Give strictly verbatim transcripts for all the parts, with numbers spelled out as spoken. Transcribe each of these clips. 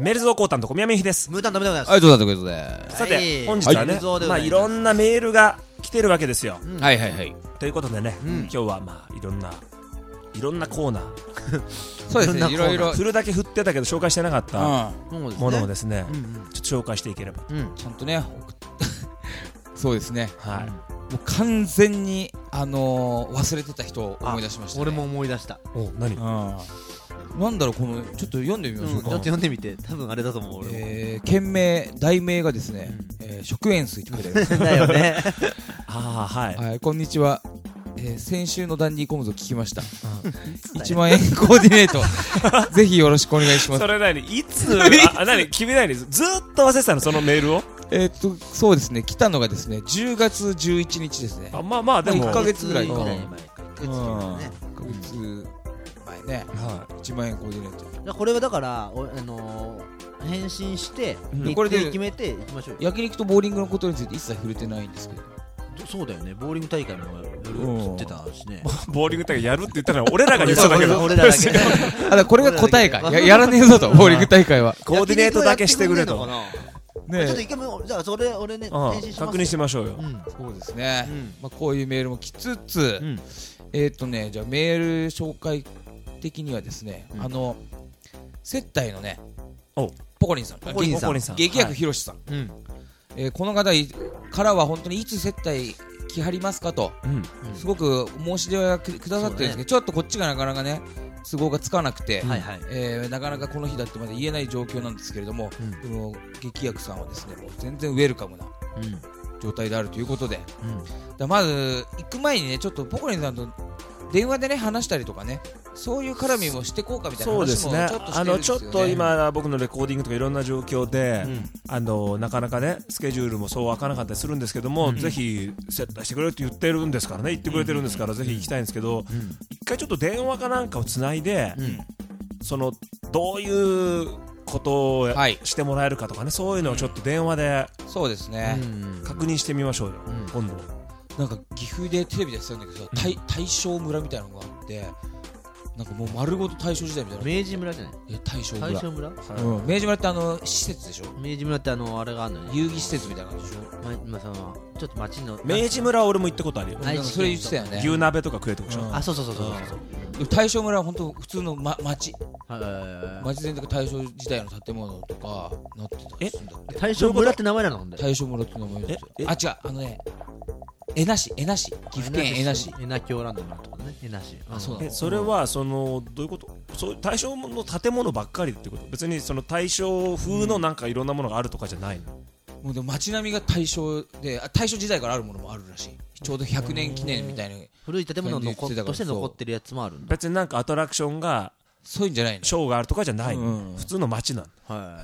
メルゾーコータンと小宮美ひです。 ムータンダメでございます。 はい、どうだということで。 さて、 はい、 本日はね、 はい、 まあいろんなメールが来てるわけですよ、 うん、はいはいはい。 ということでね、うん、今日はまあいろんないろんなコーナーそうですね、いろいろ振るだけ振ってたけど紹介してなかったものをですね、 うんうん、 ちょっと紹介していければ、 うん、ちゃんとねそうですね、 はい、 もう完全に、あのー、忘れてた人を思い出しましたね。 俺も思い出した。 お、何？ なんだろう、このちょっと読んでみましょうか、うん、 ちょっと読んでみて。多分あれだと思う。俺も、 えー、件名題名がですね、うん、えー、食塩水って書いてあるだよねあー、はい、 はい、こんにちは。えー、先週のダンディコムズを聞きました。いちまんえんコーディネートぜひよろしくお願いします。 それ何いつあ何君何ずっと忘れてたのそのメールを。 えー、っとそうですね、来たのがですねじゅうがつじゅういちにちですね。 あ、まあまあでもいっかげつぐらいかな。 いっかげつまえね、はい、いちまんえんコーディネート。 これはだからお、あのー、返信して日程決めていきましょう。 焼肉とボーリングのことについて一切触れてないんですけど。 そうだよね、ボーリング大会もやるって言ってたしね。 ボーリング大会やるって言ったのは俺らが言ってただけど俺らだけあ、だこれが答えか。や, やらねえぞとボーリング大会はコーディネートだけしてくれと。 ね、ちょっと一回もじゃあそれ俺ね返信します。 確認しましょうよ、 うん、そうですね、うん、まあ、こういうメールも来つつ、うん、えっ、ー、とねじゃあメール紹介的にはですね、うん、あの接待のねポコリンさん、ポコリンさん、劇薬ひろしさん、はい、うん、えー、この方からは本当にいつ接待来はりますかと、うん、すごく申し出はくださってるんですけど、ね、ちょっとこっちがなかなかね都合がつかなくて、はいはい、えー、なかなかこの日だってまだ言えない状況なんですけれども、うん、この劇薬さんはですねもう全然ウェルカムな状態であるということで、うん、だまず行く前にねちょっとポコリンさんと電話でね話したりとかね、そういう絡みもしてこうかみたいな話もちょっとしてるんですよね。 あのちょっと今僕のレコーディングとかいろんな状況で、うん、あのなかなかねスケジュールもそう開かなかったりするんですけども、うん、ぜひ接待してくれるって言ってるんですからね、言ってくれてるんですから、うん、ぜひ行きたいんですけど、うん、一回ちょっと電話かなんかをつないで、うん、そのどういうことをしてもらえるかとかね、そういうのをちょっと電話で、 うん、そうですね、 確認してみましょうよ、うん、今度。 なんか岐阜でテレビでやってたんだけど、大大正村みたいなのがあって、なんかもう丸ごと大正時代みたいな。 明治村じゃない？ いや大正村。 大正村？ うん、明治村ってあの施設でしょ？ 明治村ってあのあれがあるのね。 遊戯施設みたいな感じでしょ？ まあそのちょっと町の。 明治村は俺も行ったことあるよ。 それ言ってたよね。 牛鍋とか食えてるでしょ？ あ、そうそうそうそうそう。大正村は本当普通のま町。町全体が大正時代の建物とかなってたりするんだって。 大正村って名前なの？ 大正村って名前ですよ。あ、違う、あのね。えなし、えなし、岐阜県えなし、 えなきょうランドのとこね、えなし。 あ、そうだ。それはそのどういうこと？そう大正の建物ばっかりってこと？別にその大正風のなんかいろんなものがあるとかじゃないの？ もうでも街並みが大正で、大正時代からあるものもあるらしい。ちょうどひゃくねん記念みたいな古い建物のとして残ってるやつもあるんだ。 別になんかアトラクションがそういうんじゃないの。 ショーがあるとかじゃないの、うん、普通の街なの。 はい。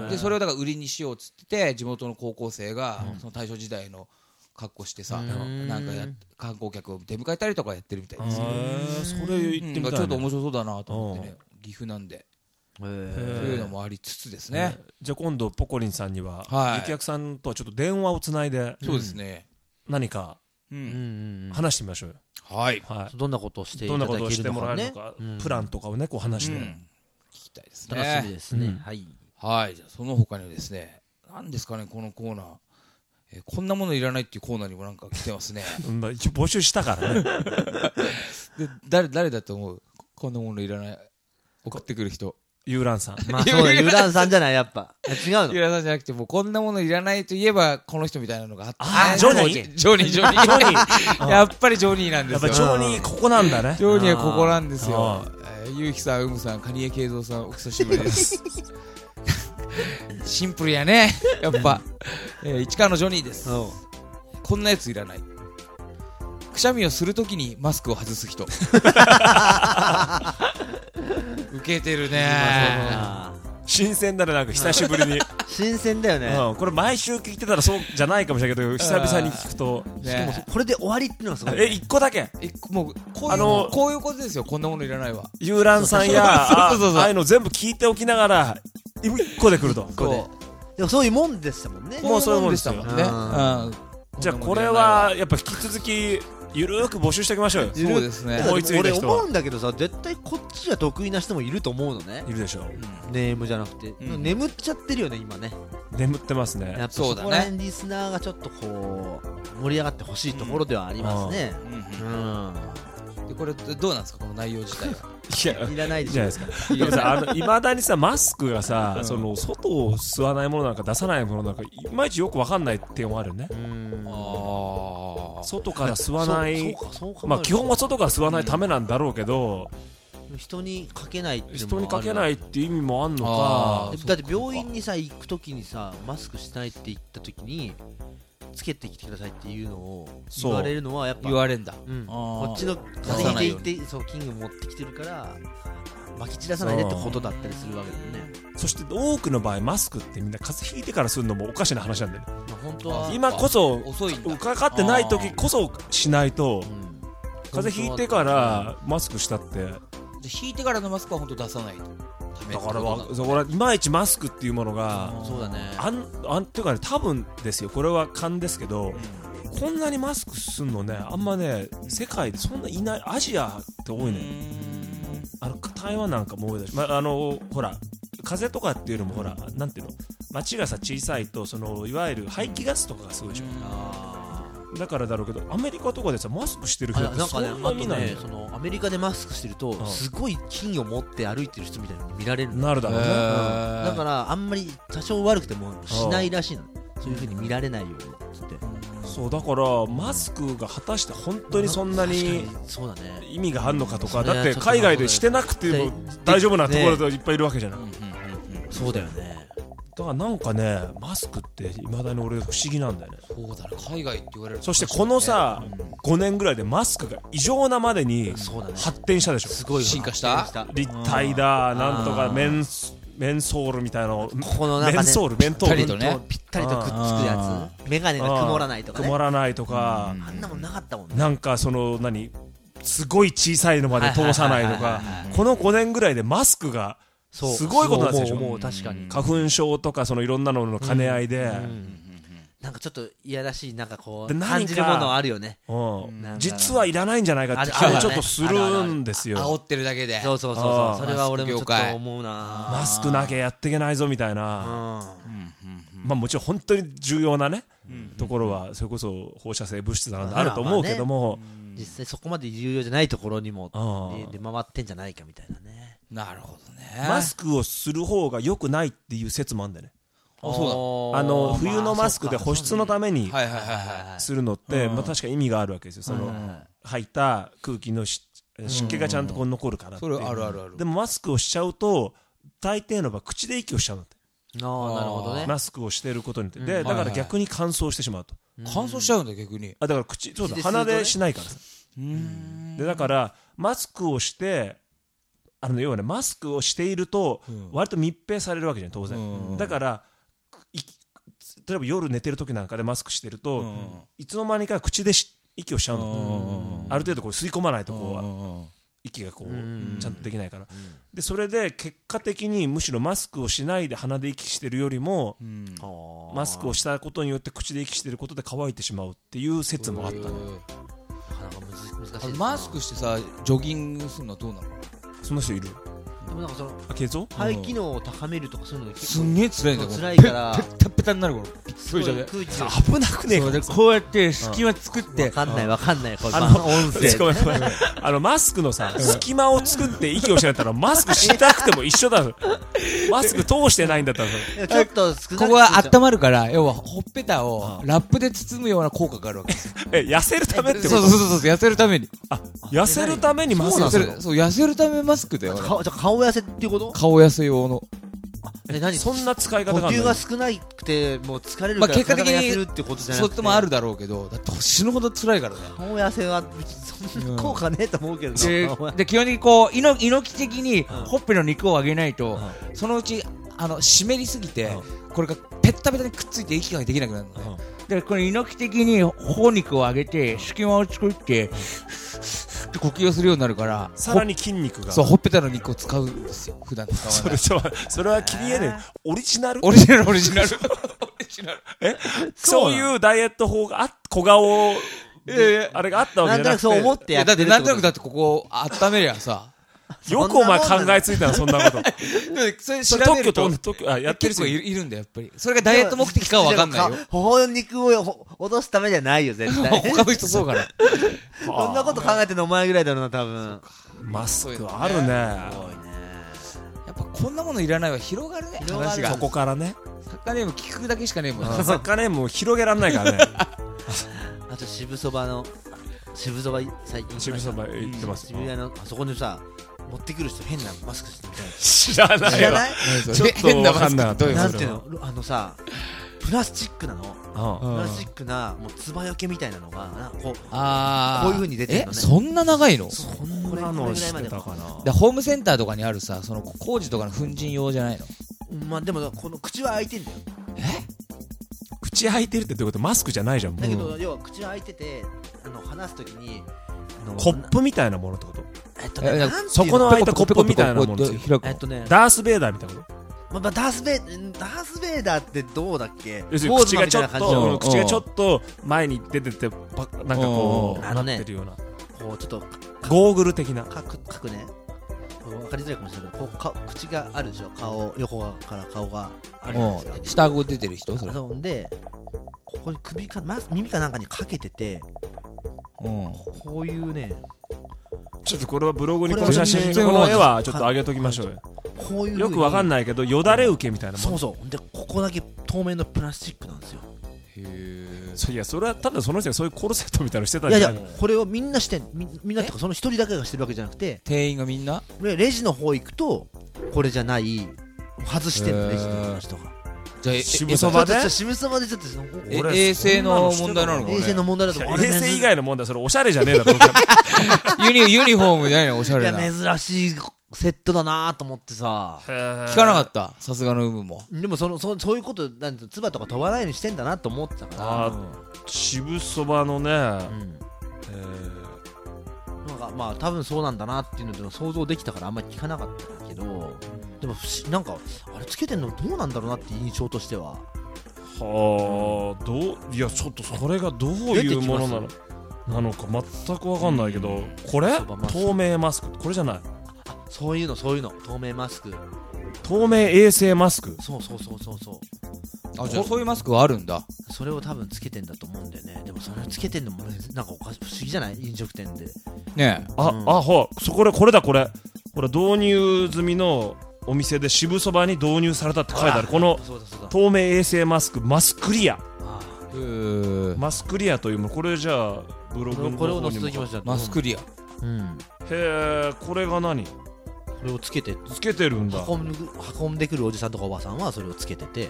でそれをだから売りにしようっつってて、地元の高校生が、うん、その大正時代の格好してさ、なんかや観光客を出迎えたりとかやってるみたいですね。 それ言ってみたいね、 ちょっと面白そうだなと思ってね、岐阜なんでそういうのもありつつですね。 じゃあ今度ポコリンさんには劇薬さんとはちょっと電話をつないで、 そうですね、 何か話してみましょうよ。 はい、 どんなことをしていただけるのかね、どんなことをしてもらえるのか、 プランとかをねこう話して聞きたいですね。 楽しみですね。はいはい。じゃあその他にですね、何ですかねこのコーナー、えー、こんなものいらないっていうコーナーにもなんか来てますね一応募集したからねで 誰, 誰だと思う？こんなものいらない、送ってくる人。 ユーランさん。 まあそうだ、ユーランさんじゃない、やっぱ違うの。 ユーランさんじゃなくて、もうこんなものいらないといえばこの人みたいなのがあって、 ああジョニージョニージョニージョニーやっぱりジョニーなんですよ。 やっぱジョニーここなんだね。 ジョニーはここなんですよ。ゆうきさん、うむさん、蟹江慶三さん、お久しぶりですシンプルやねやっぱ、えー、市川のジョニーです。こんなやついらない。くしゃみをするときにマスクを外す人ウケてるね。 新鮮だね、なんか久しぶりに新鮮だよね、 うん、これ毎週聞いてたらそうじゃないかもしれないけど久々に聞くと、 ね、しかもこれで終わりっていうのがすごい、 ね、え、一個だけもうこういう、あのこういうことですよ。こんなものいらないわ。 ユーランさんやああいうの全部聞いておきながら一個で来ると。 でもそういうもんでしたもんね。 もうそういうもんでしたもんね。 うん、 じゃあこれはやっぱ引き続きゆるーく募集しておきましょうよ。 そうですね。 思いついた人は俺思うんだけどさ、絶対こっちが得意な人もいると思うのね。 いるでしょう。 ネームじゃなくて、 うん眠っちゃってるよね今ね。 眠ってますね。 やっぱそうだねそこら辺リスナーがちょっとこう盛り上がってほしいところではありますね。 うんうん。 でこれどうなんですかこの内容自体は。 いやいらないでじゃしょ。 ないですか。でもさ、あのいまだにさマスクがさ、 うんその外を吸わないものなんか出さないものなんかいまいちよくわかんないっていうのもあるよね。 うん。 あ外から吸わないそうそうかそうか。 まあ基本は外から吸わないためなんだろうけど、 人にかけないっていうの人にかもあるけないっていう意味もあんのあか。 だって病院にさ行くときにさマスクしないって言ったときにつけてきてくださいっていうのをそう言われるのはやっぱ言われんだ。 うん、 あーこっちの風邪ひいていてそう菌を持ってきてるから撒き散らさないでってことだったりするわけだよね。 そして多くの場合マスクってみんな風邪ひいてからするのもおかしな話なんだよね。 まあ、本当は今こそ遅いんだ。 かかってない時こそしないと、 うん風邪ひいてからマスクしたってじゃあ引いてからのマスクは本当出さないと。 だからわそこらいまいちマスクっていうものがそうだね。 あんあんっていうかね多分ですよこれは勘ですけど、こんなにマスクすんのねあんまね世界でそんないない。アジアって多いね。あの台湾なんかも多いだし、まあ、あのほら風邪とかっていうのもほらなんていうの街がさ小さいとそのいわゆる排気ガスとかがすごいでしょ。 あだからだろうけどアメリカとかでさマスクしてる人ってそあなんかね、あとんな見ないね、そのアメリカでマスクしてると、 んすごい菌を持って歩いてる人みたいに見られるの。 なるだろうね。 へーだからあんまり多少悪くてもしないらしいの。そういう風に見られないようにっつって。 そうだからマスクが果たして本当にそんなに確かにそうだね。 意味があるのかとか、 それはだって海外でしてなくても大丈夫なところでいっぱいいるわけじゃない。 そうだよね。 だからなんかねマスクっていまだに俺不思議なんだよね。 そうだね。海外って言われると。 そしてこのさごねんぐらいでマスクが異常なまでにそうだね。 発展したでしょ。 すごい進化した発展立体だなんとかあーメンメンソールみたいなのここの中ねメンソールメントールぴったりとねぴったりとくっつくやつ。メガネが曇らないとかね。 曇らないとか、 あんなもんなかったもんね。 なんかその何すごい小さいのまで通さないとかはいはいはいはいはいこのごねんぐらいでマスクがそうすごいことなんですよ。 そう思う思う確かに。 花粉症とかそのいろんなのの兼ね合いで、 うんなんかちょっといやらしいなんかこうで何か感じるものあるよね。 うんなんか実はいらないんじゃないかって気あるもちょっとするんですよ。 煽ってるだけで。 そうそうそうあーそう。それは俺もちょっと思うな。 マスクなきゃやっていけないぞみたいな、まあもちろん本当に重要なね、ところはそれこそ放射性物質なんだあると思うけども、 実際そこまで重要じゃないところにもあー出回ってんじゃないかみたいなね。 なるほどね。 マスクをする方が良くないっていう説もあるんだよね。 あそうあの冬のマスクで保湿のためにはいはいはいはい。 するのって、まあ、確か意味があるわけですよ。その吐いた空気のし湿気がちゃんとこう残るからっていう。 それあるあるある。 でもマスクをしちゃうと大抵の場合口で息をしちゃうんだって。 ああなるほどね。 マスクをしていることによって、ではいはいだから逆に乾燥してしまうと。 乾燥しちゃうんだ逆に。 あだから口そうだ口でするとね鼻でしないからさ。でだからマスクをしてあの要はねマスクをしていると割と密閉されるわけじゃん当然。 うんだからい例えば夜寝てる時なんかでマスクしてると、いつの間にか口でし息をしちゃうの。ある程度こう吸い込まないとこう息がこうちゃんとできないから。でそれで結果的にむしろマスクをしないで鼻で息してるよりも、マスクをしたことによって口で息してることで乾いてしまうっていう説もあったのよ。 なかなかむず難しいですな。 マスクしてさジョギングするのはどうなの？ そんな人いる？ でもなんかそのあケツを？ 肺機能を高めるとかそういうのがすんげえ辛いんだよ。 辛いからペッタペタになるから。 すごい空気を危なくねえかそうでこうやって隙間作ってわかんないわかんないこれあのまあ音声ごめんごめんあのマスクのさ隙間を作って息をしないったらマスクしたくても一緒だろ。マスク通してないんだったらいやちょっと少なくここは温まるから要はほっぺたをラップで包むような効果があるわけですよ。 え痩せるためってこと？ そうそうそうそう痩せるために。 あ痩せるためにマスク痩するの？ せるそう痩せるためマスクだよ。 顔じゃあ顔痩せっていうこと顔痩せ用の。 え何そんな使い方呼があるの？ 吸が少なくてもう疲れるまあから結果的に体が痩せるってことじゃなくてそっちもあるだろうけどだって死ぬほど辛いからね。 顔痩せはそんな効果ねえと思うけどなで顔はで基本的にこう猪猪木的にほっぺの肉を上げないと、そのうちあの湿りすぎて、これがペッタペタにくっついて息ができなくなるのね。でこれ猪木的に頬肉を上げて隙間を作ってって呼吸をするようになるからさらに筋肉がそうほっぺたの肉を使うんですよ普段使わない。 それそれそれは君へねオリジナルオリジナルオリジナルオリジナルえそういうダイエット法があ小顔ええあれがあったわけじゃなくて、 なんとなくそう思ってやだっててっるなんとなくだってここ温めりゃさよくお前考えついたのそんなことそれそ調べるとれ特許と特許あやってる人結構いるいるんだよやっぱりそれがダイエット目的かは分かんないよ頬肉をほ落とすためじゃないよ絶対他の人そうかなそんなこと考えてんのお前ぐらいだろうな多分マスクあるね。 すごいね。 やっぱこんなものいらないわ広がるね広がる話がそこからねサッカーネーム聞くだけしかねえもんなサッカーネームを広げらんないからねあと渋そばの渋そば最近渋そば行ってます渋谷のあそこにさ持ってくる人変なマスクしてみたいな知らないわ知らないちょっと変なマスクわかんなかったどういうなんていうのあのさプラスチックなのうんプラスチックなもうつばよけみたいなのがなんかこうあーこういう風に出てるのねえそんな長いのそんなのしてたかなでホームセンターとかにあるさその工事とかの粉塵用じゃないのまあでもこの口は開いてんだよ口開いてるってどういうことマスクじゃないじゃんもうだけど要は口は開いててあの話すときにあのコップみたいなものってことえっとねえなんていうのそこの開いたコップみたいなものこうやって開くのえっとねダース・ベイダーみたいなことまあまあダースベイダースベイダーってどうだっけ要するに口がちょっウォーズマンみたいな感じのうんと口がちょっと前に出ててパなんかこううんあのねなってるようなこうちょっとゴーグル的なかくかくね分かりづらいかもしれないけどこうか口があるでしょ顔横から顔があるじゃないですかうん下顎出てる人それそうでここに首か、ま、耳かなんかにかけててうんこういうねちょっとこれはブログにここれはの写真全然この絵はちょっと上げときましょうよこういうよくわかんないないけどよだれ受けみたいなもそうんそうでここだけ透明のプラスチックなんですよへそういやそれはただその人がそういうコルセットみたいなのしてたんいやいやじゃないのこれをみんなしてんみみんなってかその一人だけがしてるわけじゃなくて店員がみんなでレジの方行くとこれじゃない外してんのへーレジの人がじゃあえ渋そばでちょっと渋そばでちょっとえ俺衛生の問題なのか衛生の問題だといや思う衛生以外の問題それおしゃれじゃねえだろユニユニフォームじゃないのおしゃいやれな珍しいセットだなと思ってさ聞かなかったさすがの有無もでもそのそそういうことなんて唾とか飛ばないようにしてんだなと思ってたからあ渋そばのね、 うんえなんかまあ多分そうなんだなっていうので想像できたからあんまり聞かなかったけどでも不思なんかあれつけてんのどうなんだろうなって印象としてはー、はあどういやちょっとそれがどういうものなのなのか全くわかんないけど、これそばマスク透明マスクこれじゃないそういうのそういうの透明マスク透明衛生マスクそうそうそうそうそうあじゃあそういうマスクがあるんだそれを多分つけてんだと思うんだよねでもそれをつけてんのもなんかおかし不思議じゃない飲食店でねえあ、 うんあほらそこでこれだこれこれ導入済みのお店で渋そばに導入されたって書いてあるこのそうだそうだ透明衛生マスクマスクリアあうーマスクリアというものこれじゃあブログのーこれを方にも載せておきましたマスクリアうんへえこれが何これをつけてつけてるんだ運ん運んでくるおじさんとかおばさんはそれをつけててへ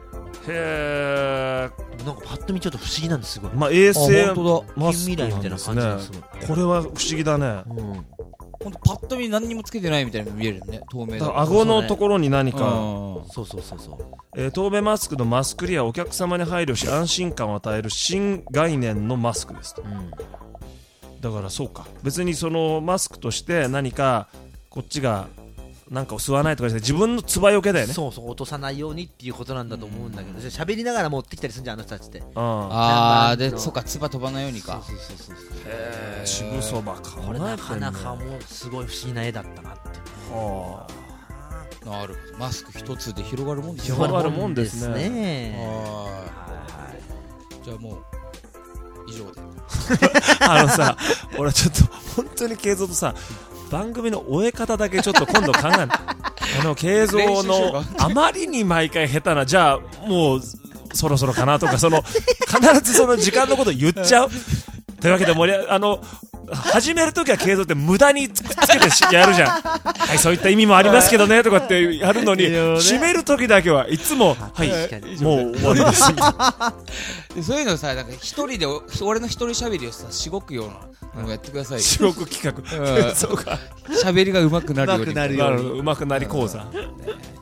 えなんかパッと見ちょっと不思議なんですすごいまあ衛生あ本当マスク近未来みたいな感じなんですがすごいねこれは不思議だねうんほんとパッと見何にもつけてないみたいに見えるよね透明だだから顎のところに何か、 うんそうそうそうそうえー透明マスクのマスクリアはお客様に配慮し安心感を与える新概念のマスクですとうんだからそうか別にそのマスクとして何かこっちがなんかを吸わないとかじゃなくて自分のつばよけだよねそうそう落とさないようにっていうことなんだと思うんだけど喋りながら持ってきたりするんじゃんあの人たちってあーでなんかそっか唾飛ばないようにかそうそうそうそうへー渋そばかこれなかなかもうすごい不思議な絵だったなってはあなるほどマスク一つで広がるもんですね広がるもんですねねははいじゃあもう以上であのさ俺ちょっと本当に慶三とさ番組の終え方だけちょっと今度考えないあの慶三練習しようのかあまりに毎回下手なじゃあもうそろそろかなとかその必ずその時間のこと言っちゃうというわけで盛り上があの始めるときは継続って無駄にくっつけてしやるじゃんはいそういった意味もありますけどねとかってやるのに締めるときだけはいつもはい確かにもう終わりですでそういうのさなんか一人でお俺の一人喋りをさしごくようなのをやってくださいよ至極企画うんそうか喋りが上手くなるように上手くなるようになるほどうまくなり講座ね